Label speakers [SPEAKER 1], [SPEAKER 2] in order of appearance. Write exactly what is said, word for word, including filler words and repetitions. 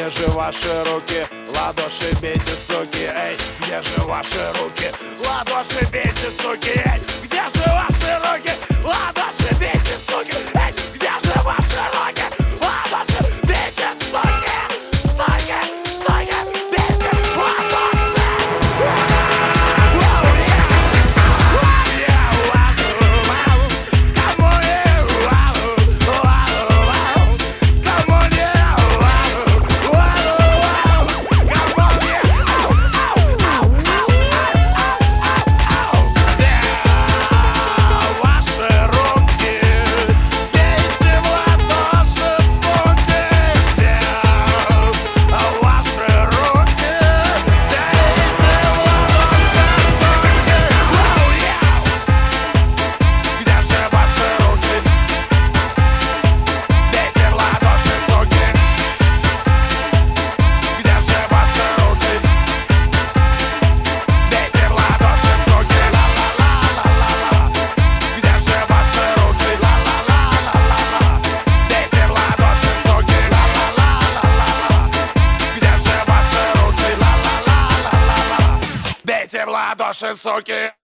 [SPEAKER 1] Где же ваши руки? Ладоши бейте, суки, эй! Где же ваши руки? Ладоши бейте, суки, эй! Где же ваши руки? Ладоши бейте, суки, эй! Где же ваши руки? Ладоши бейте, суки! Суки, суки, бейте ладоши! Бейте в ладоши, суки!